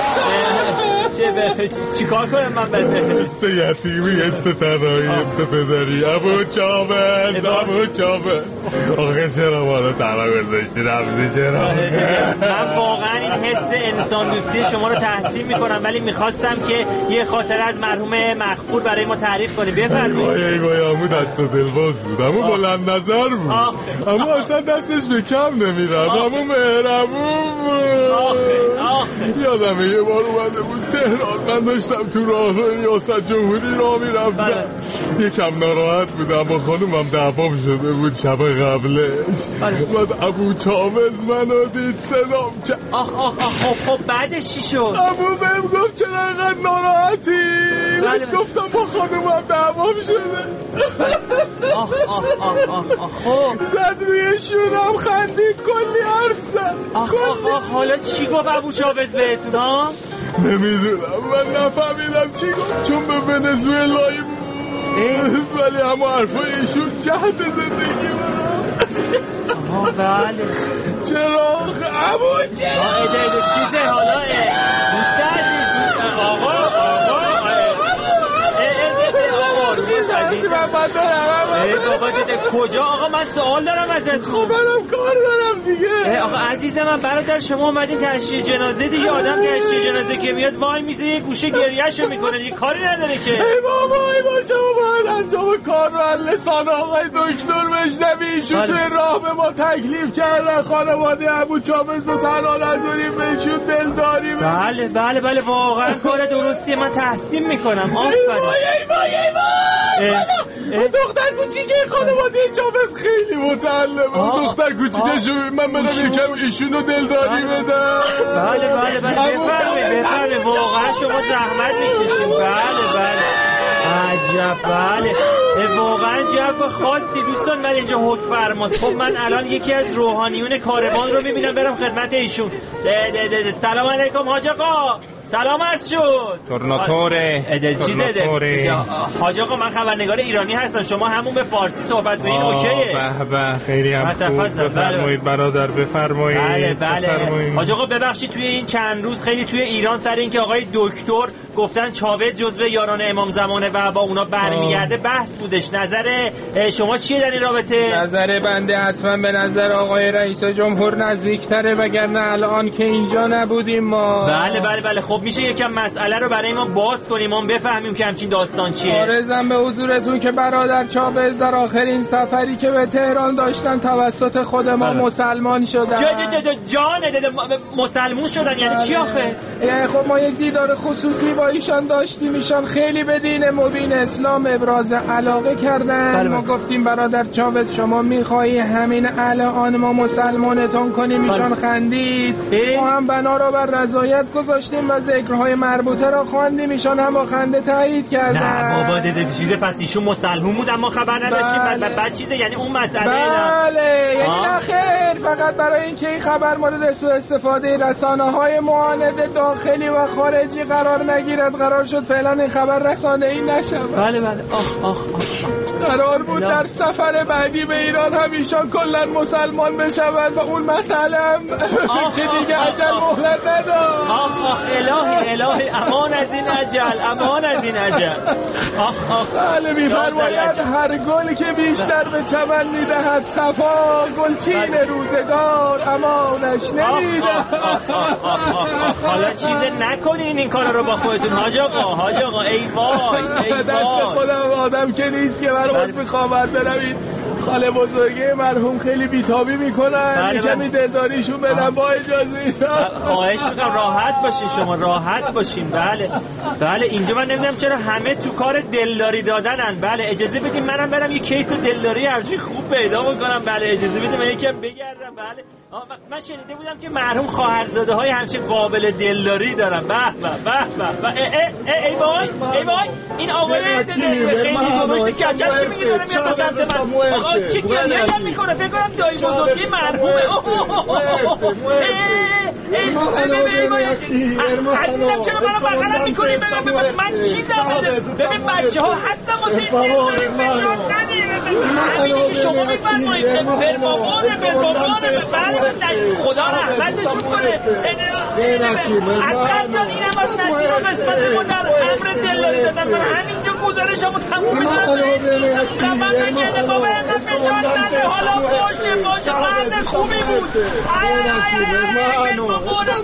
چه چی کار کنم من بده؟ حس یتیمی، حس تنهایی، حس پدری. ابو چاوز ابو چاوز آخه چرا ما رو تنها گذاشتی رفتی؟ چرا؟ من واقعا این حس انسان دوستی شما رو تحسین میکنم، ولی میخواستم که یه خاطره از مرحوم مغفور برای ما تعریف کنی. بفرمایید. ای وای امو دست و دلباز بود، امو بلند نظر بود، امو اصلا دستش به کم نمیرد، امو مهربون بود. آخه آخه یادمه یه بار اومده بود تهران، من داشتم تو راه رو ریاست جمهوری راه میرفتم، یکم ناراحت بودم با خانومم دعوام شده بود شب قبلش، بعد ابو چاوز منو دید صدام کرد. آخ آخ آخ خب خب بعدش چی شد؟ ابو بهم گفت چرا اینقدر ناراحتی؟ بهش گفتم با خانومم دعوام شده. آخ آخ آخ آخ آخ خب زد روی شونم، خندید، کلی حرف زد. آخ آخ آخ حالا چی گفت ابو چاوز بهتون ها؟ نمیدونم، من نفهمیدم چی گفت چون به ونزوئلایی بود، ولی همه حرفای ایشون جهت زندگی برام. آها بله. چرا ابو چرا؟ آه ایده ایده چیزه حالا دوست عزیز آقا آقا من من دارم ای بابا داده کجا آقا؟ من سوال دارم ازت. خب منم کار دارم دیگه. آقا عزیز من برادر شما اومدین تشییع جنازه دیگه. آدم تشییع جنازه که میاد وای میزه یه گوشه گریهشو میکنه دیگه، کاری نداره که. ای بابا ای بابا شما باید انجام کار رو از لسان آقای دکتر بشنوی. ایشون توی راه به ما تکلیف کردن خانواده ابو چاوز رو تنها نذاریم، بهشون دل داریم. بله بله بله واقعا کار درستیه، من تحسین میکنم. آفرین. ای وای ای وای ای وای دختر کوچیکه خانواده چاوز خیلی متعلمه. اون دختر کوچیکشو من بدم یکم ایشونو دلداری بدم. بله بله بله بفرمایید بفرمایید، واقعا شما زحمت میکشید. بله بله عجب. بله واقعا جو خاصی دوستان. من اینجا حکم فرماست. خب من الان یکی از روحانیون کاروان رو میبینم، برم خدمت ایشون. ده ده ده ده. سلام علیکم حاج آقا. سلام عرض شد. تورناتوره تورناتوره حاج آقا من خبرنگار ایرانی هستم، شما همون به فارسی صحبت کنین اوکیه؟ به به خیلی هم خوب. بفرمایید برادر بفرمایید. بله بله حاج آقا ببخشید توی این چند روز خیلی توی ایران سر این که آقای دکتر گفتن چاوز جزو یاران امام زمانه و با اونا برمیگرده بحث بودش. نظر شما چیه در این رابطه؟ نظر بنده حتما به نظر آقای رئیس جمهور نزدیکتره، وگرنه الان که اینجا نبودیم ما. بله بله بله خب میشه یکم مسئله رو برای ما باز کنیم، ما بفهمیم که همچین داستان چیه. عرضم به حضورتون که برادر چاوز در آخرین سفری که به تهران داشتن توسط خود ما بله. مسلمان شدن. جا جا جا جانه داده مسلمون شدن یعنی بله. چی آخه؟ خب ما یک دیدار خصوصی با ایشان داشتیم، ایشان خیلی به دین مبین اسلام ابراز علاقه کردن. بله. ما گفتیم برادر چاوز شما میخوایی همین الان ما مسلمانتون کنیم؟ ایشان بله. خندید. اه؟ ما هم بنا رو بر رضایت گذاشتیم و ذکرهای مربوطه را خواندیم، ایشان هم با خنده تایید کردن. نه بابا دیده چیز پس ایشون مسلمون بودن ما خبر نداشتیم. بله. بعد چیزه یعنی اون مسئله بله یعنی نه خیر، فقط برای اینکه این خبر مورد سوء استفاده رسانه‌های معاند داخلی و خارجی قرار نگیرد قرار شد فعلا این خبر رسانه‌ای نشود. بله بله آخ آخ آخ قرار بود در سفر بعدی به ایران هم ایشان کلا مسلمان بشود و اون مسئله هم که دیگه عجل مهلت نداد. آخ آخ الهی الهی امان از این عجل امان از این عجل. آخ آخ بله میفرماید هر گل که بیشتر به چمن میدهد صفا گلچین روزگار امانش نمیدهد. حالا چیز نکنین این کار رو با خودتون حاج آقا. حاج آقا ای وای ای وای دست خودم آدم که نیست که من عضو خواهد دارم. این خاله بزرگه مرحوم خیلی بیتابی میکنن، کمی دلداریشون بدن با اجازه ایشان. خواهش میکنم راحت باشین شما راحت باشین. بله بله اینجا من نمیدونم چرا همه تو کار دلداری دادنن. بله اجازه بدین منم برم یه کیس دلداری هرچی خوب پیدا بکنم. بله اجازه بدین من یکم بگردم. بله من شنیده بودم که مرحوم خواهرزاده های همچه قابل دلداری دارن. به به به به ای وای ای وای این آقای خیلی درشتی کچل چی میگه داره میاد تا سمت من. آقا چی گریه کن میکنه فکر کنم دایی بزرگی مرحومه. عزیزم چرا منو بغلم میکنی؟ من چیزم بده ببین بچه ها هستم و دلداری فشار ندیم همینی که شما میفرمایید فرماوانه فرماوانه. بله خدا رحمتشون کنه. اصلا جان این هم از نصیب و قسمت ما در امر دلداری دادن. من همینجا گزارشمو تموم میدونم خبر نگرده بابا اینقدر بجان نده. حالا باشه باشه مرد خوبی بود. ای ای ای بالفاوره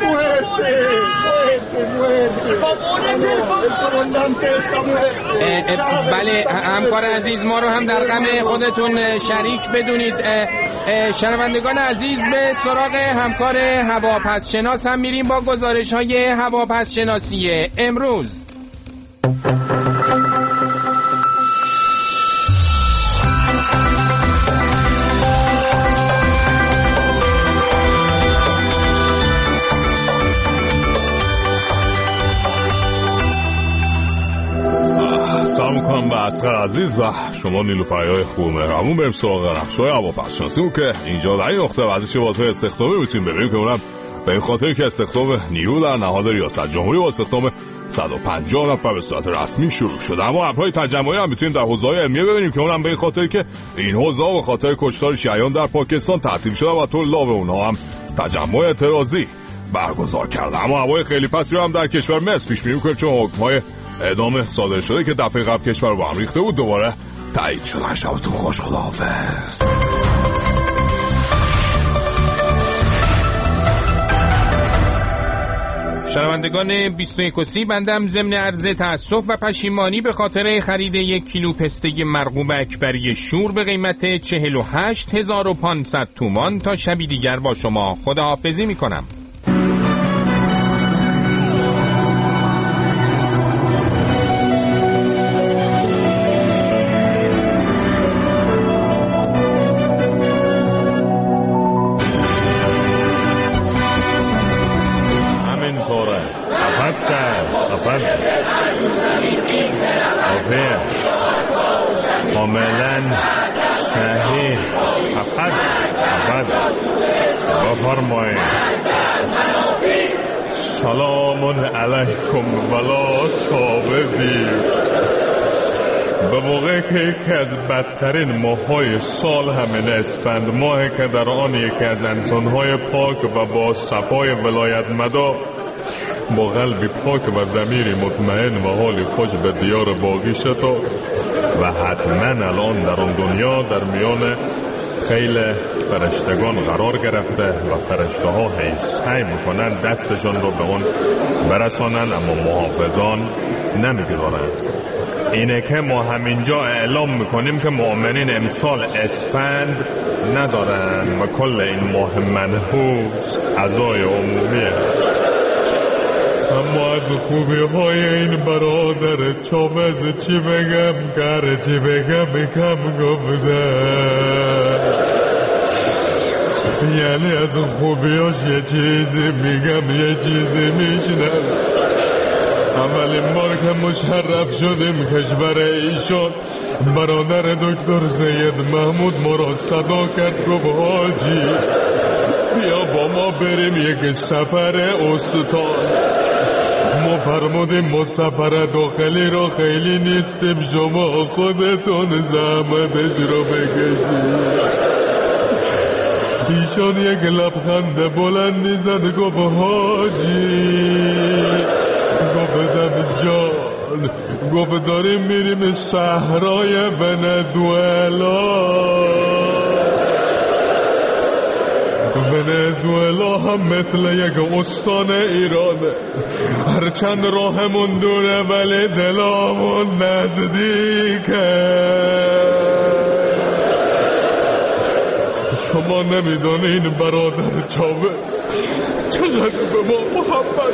بالفاوره. بله همکار عزیز ما رو هم در غم خودتون شریک بدونید. شنوندگان عزیز به سراغ همکار هواپس شناس هم میریم با گزارش های هواپس شناسی امروز. سلام میکنم به اصغر عزیز و شما نیلوفریهای خوب مهرمون. بریم سراغ نقشه‌های هواپس شناسیمون که اینجا در این نقطه ورزش بادهای استخدامی میتونیم ببینیم که اونم به این خاطر که استخدام نیرو در نهاد ریاست جمهوری با استخدام صد و پنجاه نفر به صورت رسمی شروع شده. اما ابرهای تجمعی هم میتونیم در حوزه‌های علمیه ببینیم که اونم به این خاطر که این حوزه‌ها به خاطر کشتار شیعیان در پاکستان تعطیل شده و طلاب اونها هم تجمع اعتراضی برگزار کرده. اما هوای خیلی پسی رو هم در کشور مصر پیش بینی می‌کنیم چون حکم‌های اعدام صادر شده که دفعه قبل کشور رو به هم ریخته بود دوباره تایید شدن. شبتون خوش، خداحافظ. شنوندگان بیست و یک و سی، بندم ضمن عرض تأسف و پشیمانی به خاطر خرید یک کیلو پسته مرغوب اکبری شور به قیمت چهل و هشت هزار و پانصد تومان تا شبی دیگر با شما خداحافظی میکنم. کاملا صحیح. فقط فقط بفرمایید. سلام علیکم ولا چاودی. به موقع که یکی از بدترین ماهای سال همین اسفند ماهی که در آن یکی از انسانهای پاک و با صفای ولایت مدا با قلبی پاک و ضمیری مطمئن و حالی خوش به دیار باقی شد و حتما الان در آن دنیا در میان خیلی فرشتگان قرار گرفته و فرشته ها هی سعی میکنن دستشان رو به اون برسانن، اما محافظان نمیگذارن. اینه که ما همینجا اعلام میکنیم که مؤمنین امسال اسفند ندارن و کل این ماه منحوس عزای عمومیه. اما از خوبی های این برادر چاوز چی بگم کار چی بگم کم گفته. یعنی از خوبیاش یه چیزی میگم یه چیزی میشنم. اولین بار که مشرف شدیم کشور ایشان برادر دکتر سید محمود ما را صدا کرد، گفت حاجی بیا با ما بریم یک سفر استان. ما فرمودیم ما سفر داخلی را خیلی نیستیم، شما خودتون زحمتش رو بکشید. ایشان یک لبخند بلندی زد، گفت حاجی، گفتم جان، گفت داریم میریم صحرای ونزوئلا. ونزوئلا هم مثل یک استان ایرانه، هرچند راهمون دوره ولی دلامون نزدیکه. شما نمیدونین برادر چاوز چقدر به ما محبت.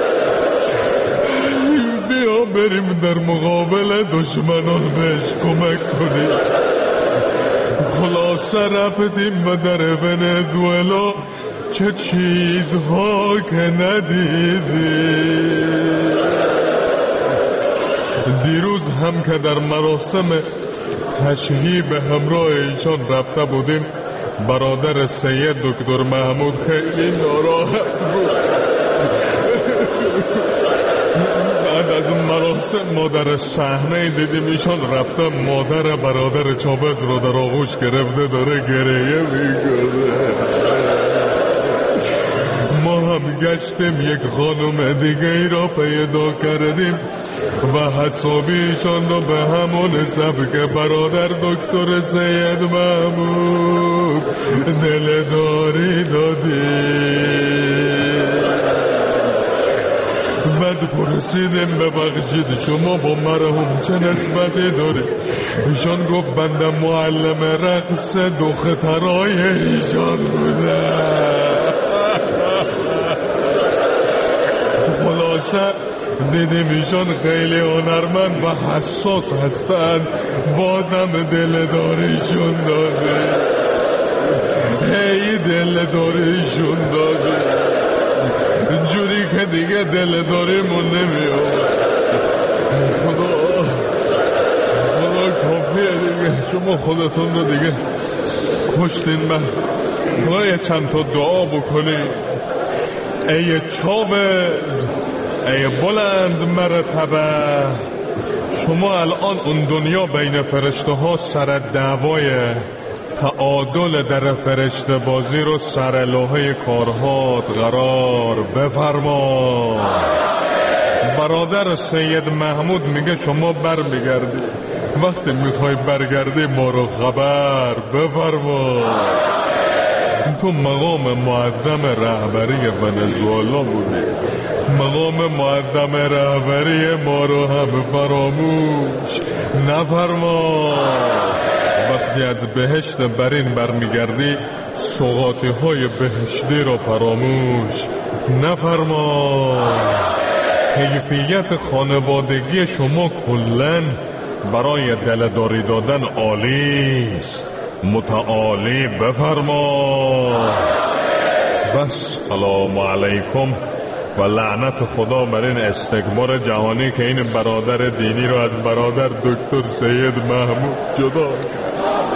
بیا بریم در مقابل دشمنان بهش کمک کنیم. خلاصه رفتیم و در ونزوئلا چه چیزها که ندیدیم. دیروز هم که در مراسم تشییع به همراه ایشان رفته بودیم، برادر سید دکتر محمود خیلی ناراحت بود. بعد از مراسم ما در صحنه دیدیم ایشان رفته مادر برادر چاوز رو در آغوش گرفته داره گریه میکنه. ما هم گشتیم یک خانم دیگه ای را پیدا کردیم و حسابی ایشان رو به همون سبک برادر دکتر سید محمود دلداری دادیم. بعد پرسیدیم ببخشید شما با مرحوم چه نسبتی دارید؟ ایشان گفت بنده معلم رقص دخترای ایشان بوده. خلاصه دیدیم ایشان خیلی هنرمند و حساس هستن، بازم دلداریشون داده، هی دلداریشون داده، جوری که دیگه دلداریمون نمیاد. خدا خدا کافیه دیگه، شما خودتون رو دیگه کشتین. من خدا چند تا دعا بکنید. ای چاوز، ای بلند مرتبه، شما الان اون دنیا بین فرشته ها سر دعوای تعادل در فرشته بازی رو سر لوحه کارهات قرار بفرما. برادر سید محمود میگه شما بر میگردی وقتی میخوای برگردی ما رو خبر بفرما. تو مقام معدم رهبری ونزوئلا بودی، مقام معدم رهبری ما رو هم فراموش نفرما. وقتی از بهشت برین برمیگردی سوغاتی های بهشتی رو فراموش نفرما. کیفیت خانوادگی شما کلن برای دلداری دادن عالی است، متعالی بفرما. بس سلام علیکم و لعنت خدا بر این استکبار جهانی که این برادر دینی رو از برادر دکتر سید محمود جدا کرد.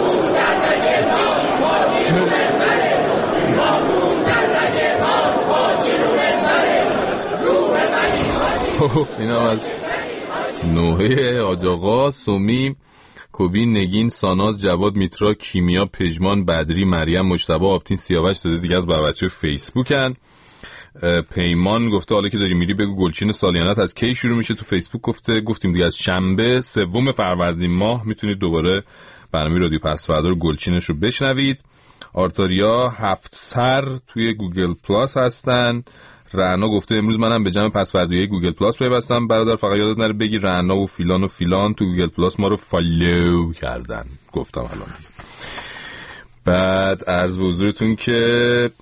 این هم از نوحه حاج آقا، سومی، کوبی، نگین، ساناز، جواد، میترا، کیمیا، پژمان، بدری، مریم، مجتبی، آفتین، سیاوش داده دیگه از بر بچه فیسبوکن. پیمان گفته حالا که داری میری بگو گلچین سالیانت از کی شروع میشه تو فیسبوک. گفته گفتیم دیگه از شنبه سوم فروردین ماه میتونید دوباره برنامه رادیو پسوردا رو گلچینش رو بشنوید. آرتاریا هفت سر توی گوگل پلاس هستن. رعنا گفته امروز منم به جمع پسوردویی گوگل پلاس پیوستم برادر، فقط یادت نره بگی رعنا و فیلان و فیلان تو گوگل پلاس ما رو فالو کردن. گفتم الان. بعد عرض به حضورتون که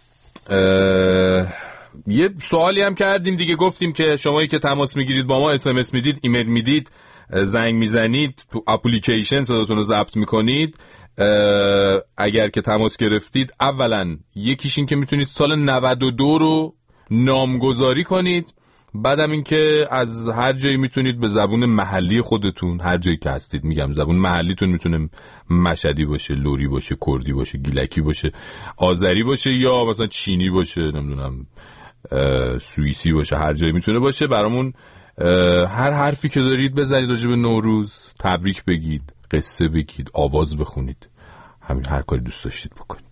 یه سوالی هم کردیم دیگه، گفتیم که شمایی که تماس میگیرید با ما، اس ام اس میدید، ایمیل میدید، زنگ میزنید، تو اپلیکیشن صداتون رو ضبط میکنید، اگر که تماس گرفتید اولا یکیش این که میتونید سال نود و دو رو نامگذاری کنید، بعدم این که از هر جایی میتونید به زبون محلی خودتون، هر جایی که هستید، میگم زبون محلیتون میتونه مشهدی باشه، لوری باشه، کردی باشه، گیلکی باشه، آذری باشه، یا مثلا چینی باشه، نمیدونم سوئیسی باشه، هر جایی میتونه باشه. برامون هر حرفی که دارید بزنید راجع به نوروز، تبریک بگید، قصه بگید، آواز بخونید، همین هر کاری دوست داشتید بکنید.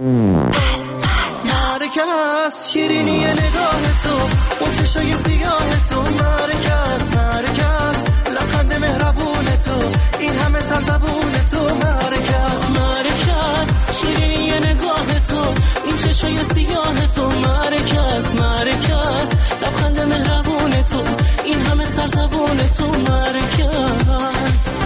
مرکز شیرینی نگاه تو، اون چشای سیاه تو، مرکز مرکز لبخند مهربون تو، این همه سرزبون تو، مرکز مرکز شیرینی نگاه تو، این چشای سیاه تو، مرکز مرکز لبخند مهربون تو، این همه سرزبون تو، مرکز.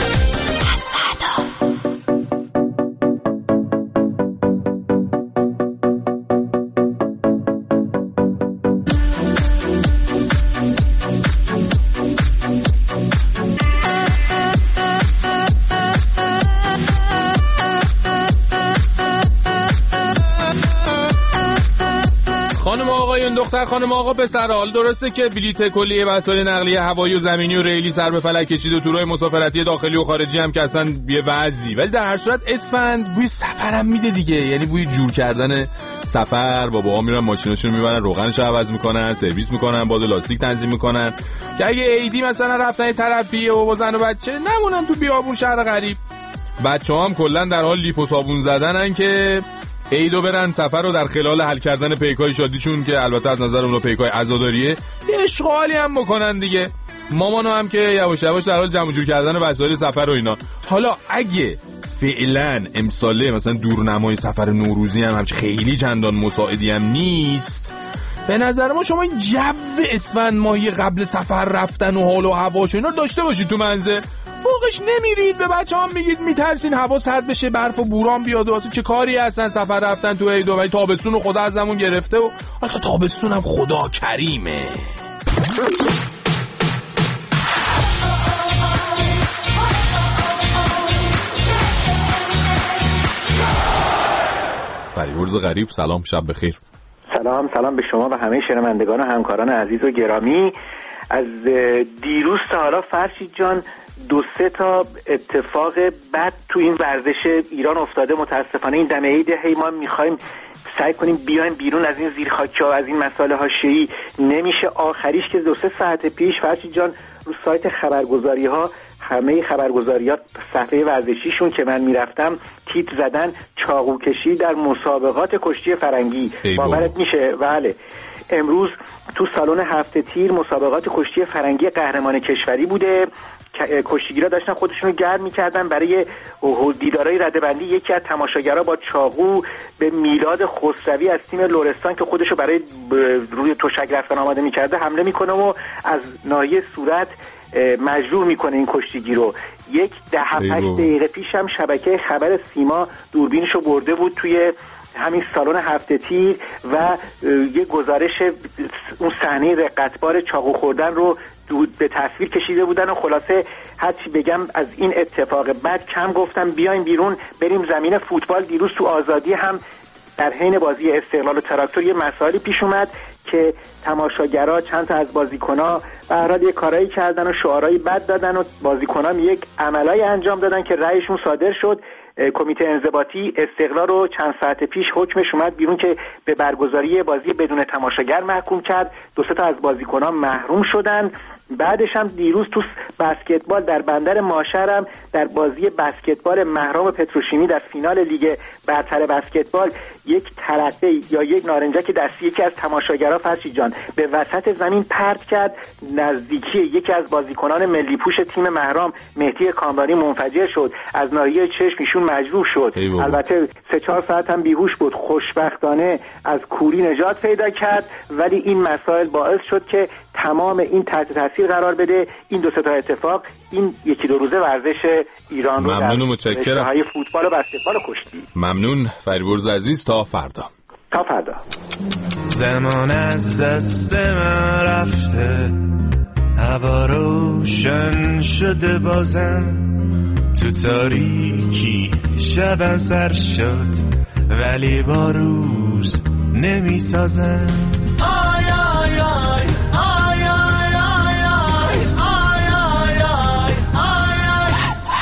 دختر خانم آقا پسر، حال درسته که بلیت کلیه وسایل نقلیه هوایی و زمینی و ریلی سر به فلک کشید و تورای مسافرتی داخلی و خارجی هم که اصلا یه وضعی، ولی در هر صورت اسفند بوی سفرم میده دیگه، یعنی بوی جور کردن سفر. باباها میرن ماشیناشون میبرن، روغنش عوض میکنن، سرویس میکنن، باد لاستیک تنظیم میکنن که اگه ایدی مثلا رفتن یه طرفی و با زن و بچه نمونن تو بیابون شهر غریب. بچه‌ها هم کلا در حال لیف و صابون زدنن که ایدو برن سفر رو در خلال حل کردن پیکای شادیشون، که البته از نظر اون پیکای عزاداریه، یه اشغالی هم بکنن دیگه. مامانو هم که یواش یواش در حال جمع جور کردن وسایل سفر و اینا. حالا اگه فعلا امساله مثلا دورنمای سفر نوروزی هم همچه خیلی چندان مساعدی هم نیست، به نظر ما شما این جو اسفند ماهی قبل سفر رفتن و حال و هواش اینا داشته باشید تو منزل. فوقش نمیرید به بچه هم میگید میترسین هوا سرد بشه، برف و بوران بیاد و چه کاری هستن سفر رفتن تو عید و ولی تابستون خدا ازمون گرفته و اصلا تابستون هم خدا کریمه. فریورز غریب، سلام، شب بخیر. سلام سلام به شما و همه شنوندگان و همکاران عزیز و گرامی. از دیروز تا حالا فرشید جان دو سه تا اتفاق بد تو این ورزش ایران افتاده. متاسفانه این دم عید هی ما میخوایم سعی کنیم بیایم بیرون از این زیرخاکی ها، از این مسائل حاشیه‌ای، نمیشه. آخریش که دو سه ساعت پیش فرشید جان رو سایت خبرگزاری ها، همه خبرگزاریات صفحه ورزشیشون که من میرفتم تیتر زدن چاقو کشی در مسابقات کشتی فرنگی. باورت میشه؟ بله. امروز تو سالن هفت تیر مسابقات کشتی فرنگی قهرمان کشوری بوده کشتیگیرا داشتن خودشون رو گرم می‌کردن برای دیدارای رده‌بندی. یکی از تماشاگرها با چاقو به میلاد خسروی از تیم لرستان که خودشو برای روی تشک رفتن آماده می‌کرده حمله می‌کنه و از ناحیه صورت مجروح میکنه این کشتیگیر رو. یک ده هشت دقیقه پیش هم شبکه خبر سیما دوربینشو برده بود توی همین سالن هفته تیر و یه گزارش اون صحنه رقتبار چاقو خوردن رو به تصویر کشیده بودن و خلاصه هرچی بگم از این اتفاق بعد کم گفتم بیایم بیرون بریم زمین فوتبال. دیروز تو آزادی هم در حین بازی استقلال و تراکتور یه مسائلی پیش اومد که تماشاگرها چند تا از بازیکن‌ها به هر حال یه کارایی کردن و شعارهایی بد دادن و بازیکن‌ها یک عملایی انجام دادن که رأیشون صادر شد. کمیته انضباطی استقلال رو چند ساعت پیش حکمش اومد بیرون که به برگزاری بازی بدون تماشاگر محکوم کرد. دو سه تا از بازیکن‌ها محروم شدن. بعدش هم دیروز تو بسکتبال در بندر ماشر هم در بازی بسکتبال مهرام پتروشیمی در فینال لیگ برتر بسکتبال یک ترقه یا یک نارنجک دستی یکی از تماشاگرها فرشید جان به وسط زمین پرت کرد. نزدیکی یکی از بازیکنان ملی پوش تیم مهرام مهدی کامرانی منفجر شد. از ناحیه چشم ایشون مجروح شد. البته سه چهار ساعت هم بیهوش بود. خوشبختانه از کوری نجات پیدا کرد ولی این مسائل باعث شد که تمام این تحت تاثیر قرار بده این دو سه تا اتفاق این یکی دو روزه ورزش ایران رو ممنون و متشکرم. های فوتبال و بسکتبال و کشتی. ممنون فریبرز عزیز. تا فردا. تا فردا. زمان از دست من رفته هوا روشن شده بازم تو تاریکی شبم سر شد ولی با روز نمی سازم. آی آی آی آی آی آی آی آی آی آی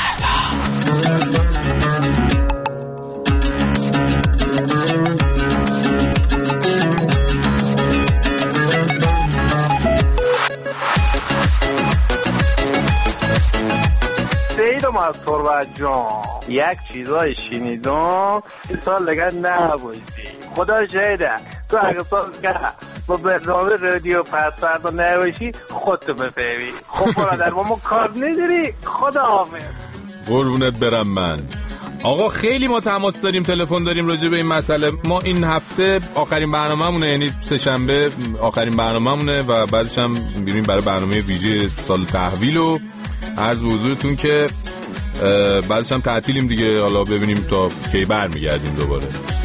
سیدم از تربت جان یک چیزای شنیدم این سال لگه نباشی خدا شهده تو اگه سال که با برنامه رادیو پسوردا نباشی خودتو بفهمی. خب برادر ما ما کار نداری. خدا حافظ. قربونت برم من. آقا خیلی ما تماس داریم تلفن داریم راجع به این مسئله. ما این هفته آخرین برنامه‌مونه یعنی سه شنبه آخرین برنامه‌مونه و بعدش هم میریم برای برنامه ویژه سال تحویل و عرض به حضورتون که بعدش هم تعطیلیم دیگه. حالا ببینیم تا کی برمیگردیم دوباره.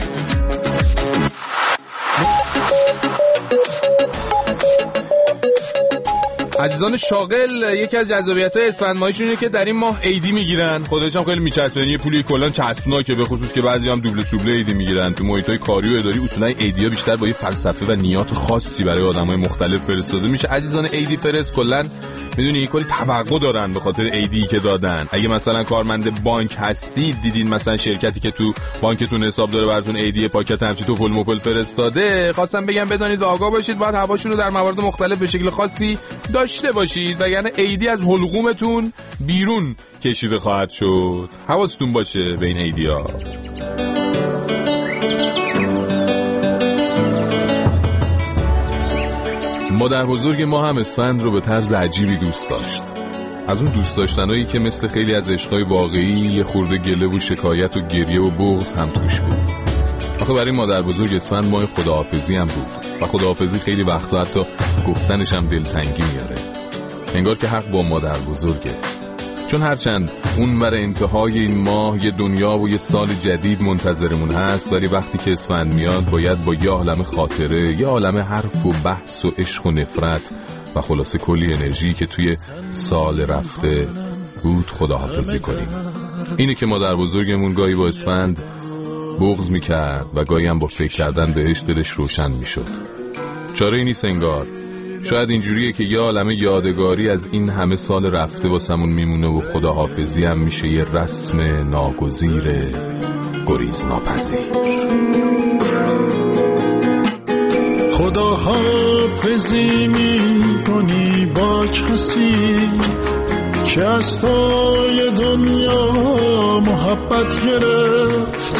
عزیزان شاغل یکی از جذابیت‌های اسفند ماهیشون اینه که در این ماه عیدی میگیرن. خودش هم خیلی میچسبه. یه پولی کلا چسبناکه به خصوص که بعضی هم دوبله سوبله عیدی میگیرن. تو محیطای کاری و اداری اصولا عیدی‌ها بیشتر با یه فلسفه و نیات خاصی برای آدمای مختلف فرستاده میشه. عزیزان عیدی فرست کلا میدونی کلی توقع دارن به خاطر عیدی که دادن. اگه مثلا کارمند بانک هستید دیدین مثلا شرکتی که تو بانکتون حساب داره براتون عیدی پاکت همچی تو پل مپل فرستاده، خواستم بگم بدونید و آگاه باشید باید هواشون رو در موارد مختلف به شکل خاصی داشته باشید وگرنه عیدی از حلقومتون بیرون کشیده خواهد شد. حواستون باشه به این عیدی‌ها. مادر بزرگ ما هم اسفند رو به طرز عجیبی دوست داشت. از اون دوست داشتنایی که مثل خیلی از عشقای واقعی یه خورده گله و شکایت و گریه و بغض هم توش بود. آخه برای مادر بزرگ اسفند ماه خداحافظی هم بود و خداحافظی خیلی وقتا حتی گفتنش هم دلتنگی میاره. انگار که حق با مادر بزرگه. چون هرچند اون ور انتهای این ماه یه دنیا و یه سال جدید منتظرمون هست ولی وقتی که اسفند میاد باید با یه عالم خاطره، یه عالم حرف و بحث و عشق و نفرت و خلاصه کلی انرژی که توی سال رفته بود خداحافظی کنیم. اینه که مادر بزرگمون گاهی با اسفند بغض میکرد و گاهی هم با فکر کردن بهش دلش روشن میشد. چاره ای نیست انگار. شاید اینجوریه که یه عالمه یادگاری از این همه سال رفته واسمون میمونه و خداحافظی هم میشه یه رسم ناگزیر گریز ناپذیر. خداحافظی میکنی با کسی که از توی دنیا محبت گرفت.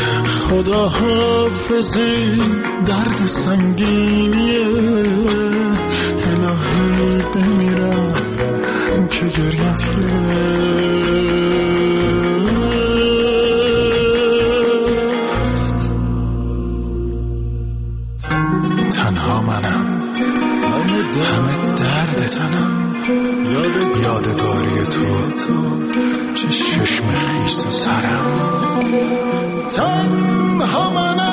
خداحافظی درد سنگینیه، الهی بمیرم این که گریت گرفت. تنها منم، همه درد تنم، یادگاری تو چه چشم خیس و سرم. تنها منم